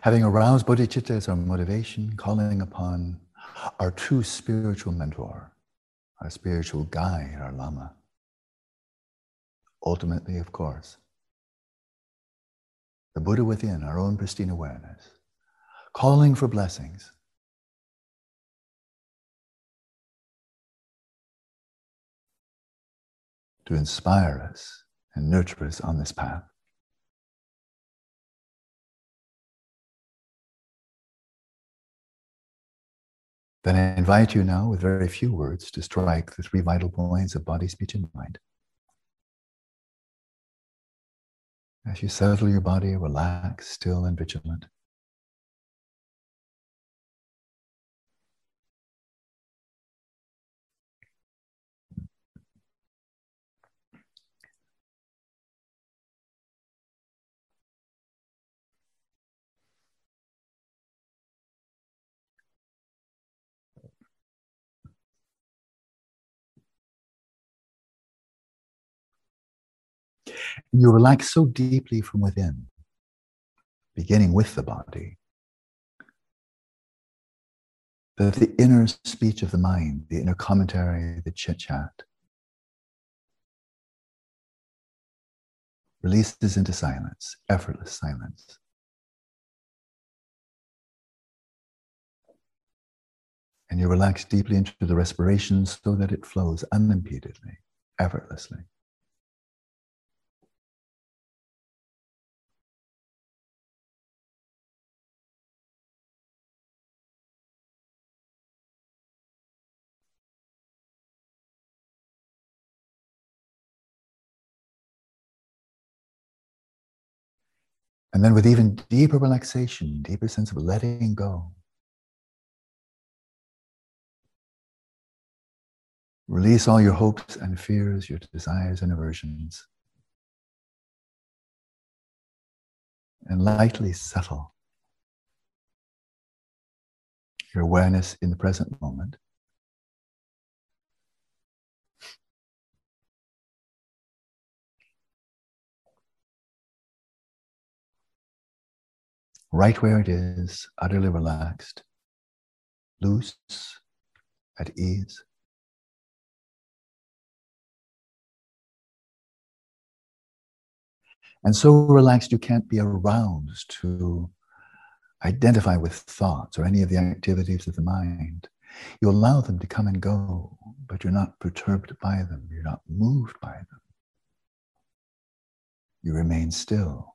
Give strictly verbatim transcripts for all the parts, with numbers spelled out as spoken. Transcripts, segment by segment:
Having aroused bodhicitta as our motivation, calling upon our true spiritual mentor, our spiritual guide, our Lama. Ultimately, of course, the Buddha within, our own pristine awareness, calling for blessings. To inspire us and nurture us on this path. Then I invite you now, with very few words, to strike the three vital points of body, speech, and mind. As you settle your body, relax, still and vigilant. And you relax so deeply from within, beginning with the body, that the inner speech of the mind, the inner commentary, the chit-chat, releases into silence, effortless silence. And you relax deeply into the respiration so that it flows unimpededly, effortlessly. And then with even deeper relaxation, deeper sense of letting go, release all your hopes and fears, your desires and aversions, and lightly settle your awareness in the present moment. Right where it is, utterly relaxed, loose, at ease. And so relaxed you can't be aroused to identify with thoughts or any of the activities of the mind. You allow them to come and go, but you're not perturbed by them. You're not moved by them. You remain still.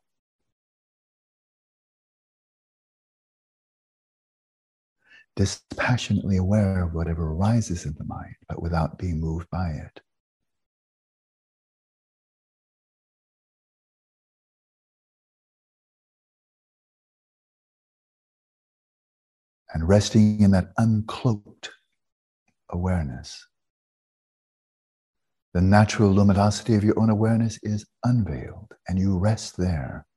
Dispassionately aware of whatever arises in the mind, but without being moved by it. And resting in that uncloaked awareness, the natural luminosity of your own awareness is unveiled, and you rest there.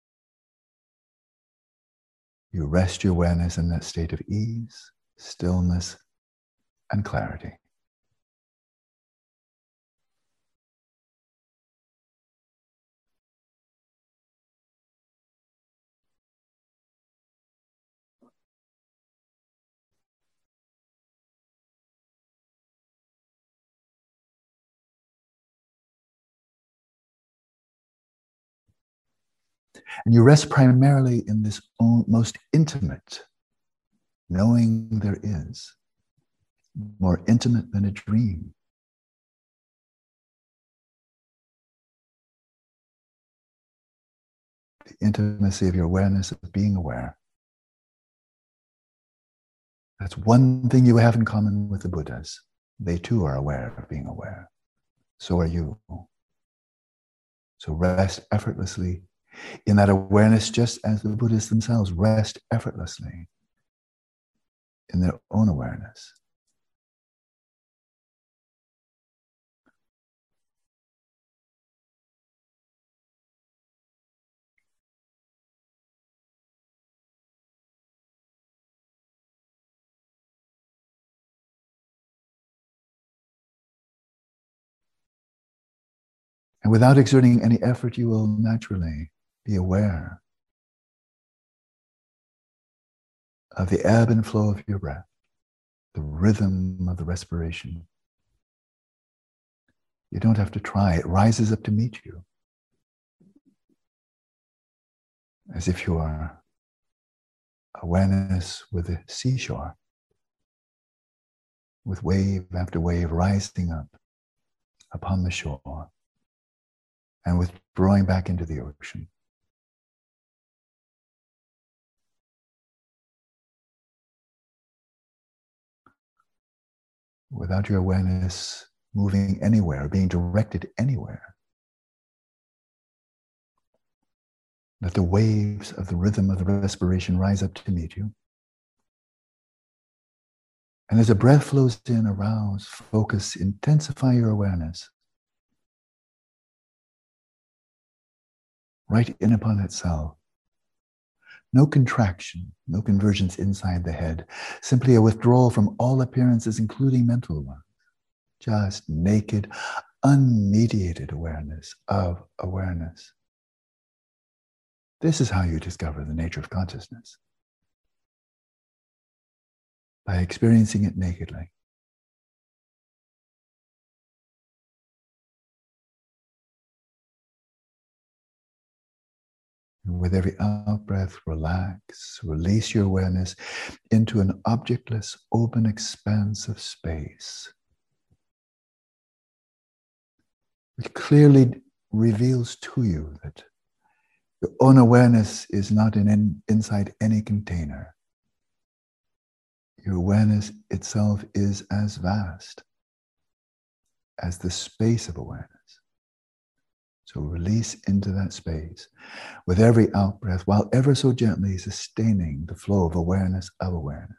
You rest your awareness in that state of ease, stillness, and clarity. And you rest primarily in this own, most intimate knowing there is, more intimate than a dream. The intimacy of your awareness of being aware. That's one thing you have in common with the Buddhas. They too are aware of being aware. So are you. So rest effortlessly in that awareness, just as the Buddhists themselves rest effortlessly in their own awareness. And without exerting any effort, you will naturally be aware of the ebb and flow of your breath, the rhythm of the respiration. You don't have to try. It rises up to meet you, as if you are awareness with the seashore, with wave after wave rising up upon the shore and withdrawing back into the ocean. Without your awareness moving anywhere, being directed anywhere. Let the waves of the rhythm of the respiration rise up to meet you. And as the breath flows in, arouse, focus, intensify your awareness. Right in upon itself. No contraction, no convergence inside the head, simply a withdrawal from all appearances, including mental ones. Just naked, unmediated awareness of awareness. This is how you discover the nature of consciousness. By experiencing it nakedly. And with every out-breath, relax, release your awareness into an objectless, open expanse of space. It clearly reveals to you that your own awareness is not in, inside any container. Your awareness itself is as vast as the space of awareness. So release into that space with every out-breath, while ever so gently sustaining the flow of awareness of awareness.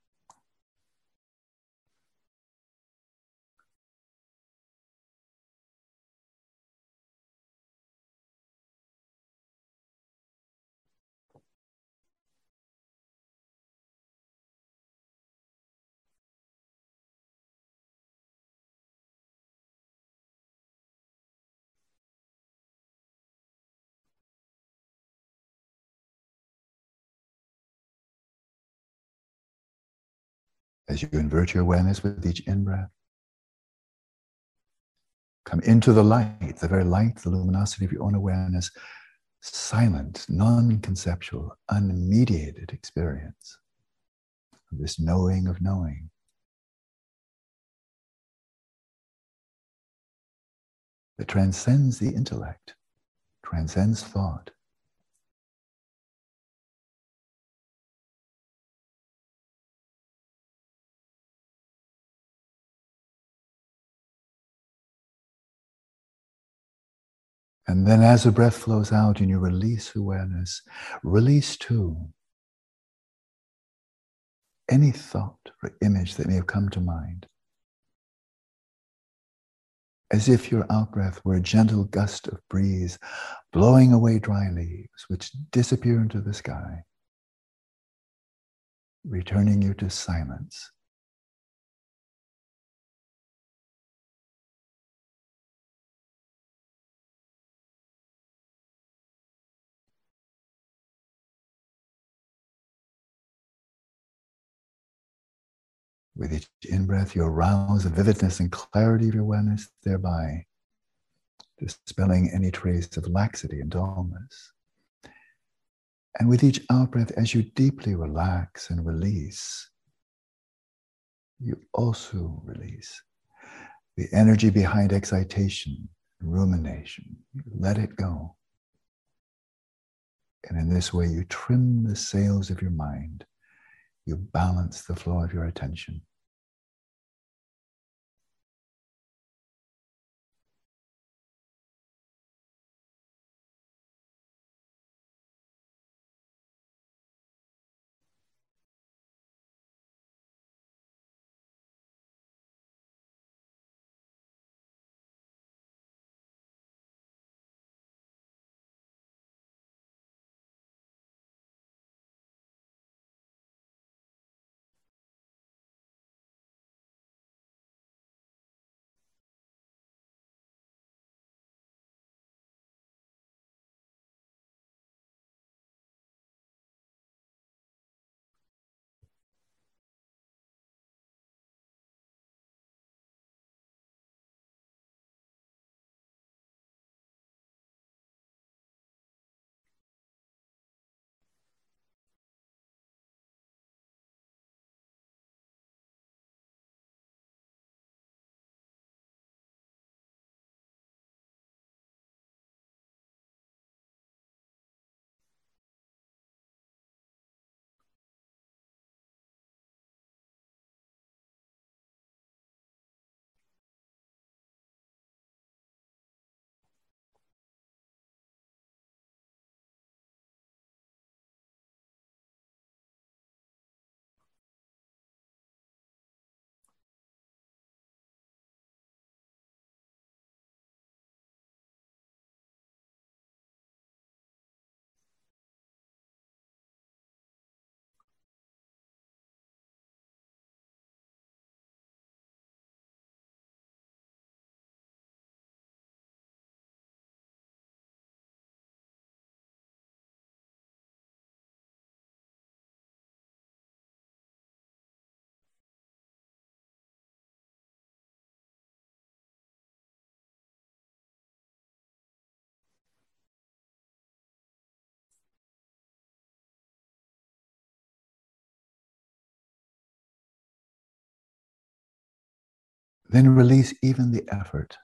As you invert your awareness with each in-breath, come into the light, the very light, the luminosity of your own awareness, silent, non-conceptual, unmediated experience of this knowing of knowing. That transcends the intellect, transcends thought. And then as the breath flows out and you release awareness, release too any thought or image that may have come to mind. As if your out-breath were a gentle gust of breeze blowing away dry leaves which disappear into the sky, returning you to silence. With each in-breath, you arouse the vividness and clarity of your awareness, thereby dispelling any trace of laxity and dullness. And with each out-breath, as you deeply relax and release, you also release the energy behind excitation, rumination. You let it go. And in this way, you trim the sails of your mind. You balance the flow of your attention. Then release even the effort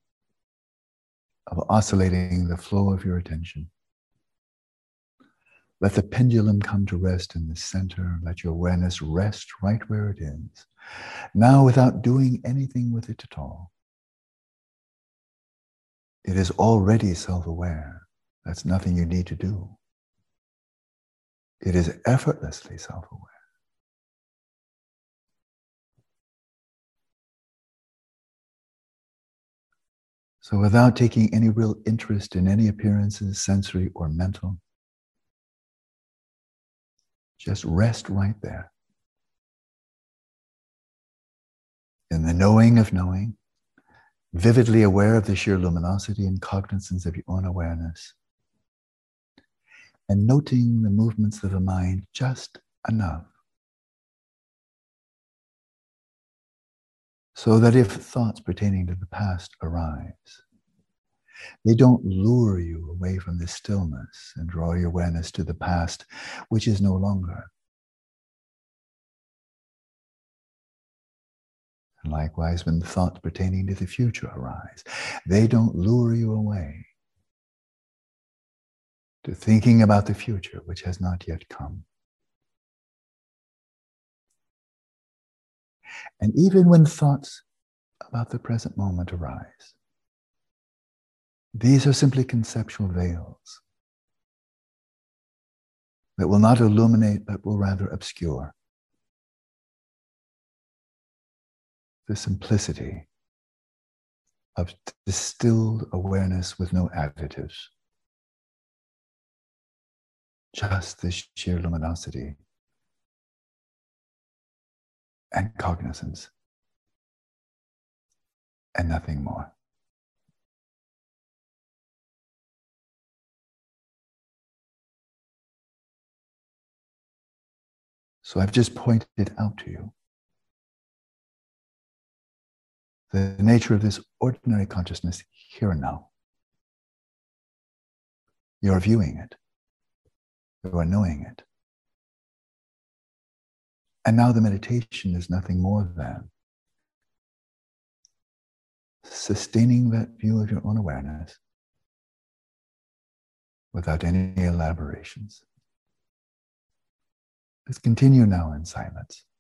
of oscillating the flow of your attention. Let the pendulum come to rest in the center. Let your awareness rest right where it is. Now, without doing anything with it at all. It is already self-aware. That's nothing you need to do. It is effortlessly self-aware. So without taking any real interest in any appearances, sensory or mental, just rest right there. In the knowing of knowing, vividly aware of the sheer luminosity and cognizance of your own awareness, and noting the movements of the mind just enough so that if thoughts pertaining to the past arise, they don't lure you away from the stillness and draw your awareness to the past, which is no longer. And likewise, when thoughts pertaining to the future arise, they don't lure you away to thinking about the future, which has not yet come. And even when thoughts about the present moment arise, these are simply conceptual veils that will not illuminate, but will rather obscure the simplicity of distilled awareness with no additives. Just this sheer luminosity and cognizance and nothing more. So I've just pointed out to you the nature of this ordinary consciousness here and now. You're viewing it. You are knowing it. And now the meditation is nothing more than sustaining that view of your own awareness without any elaborations. Let's continue now in silence.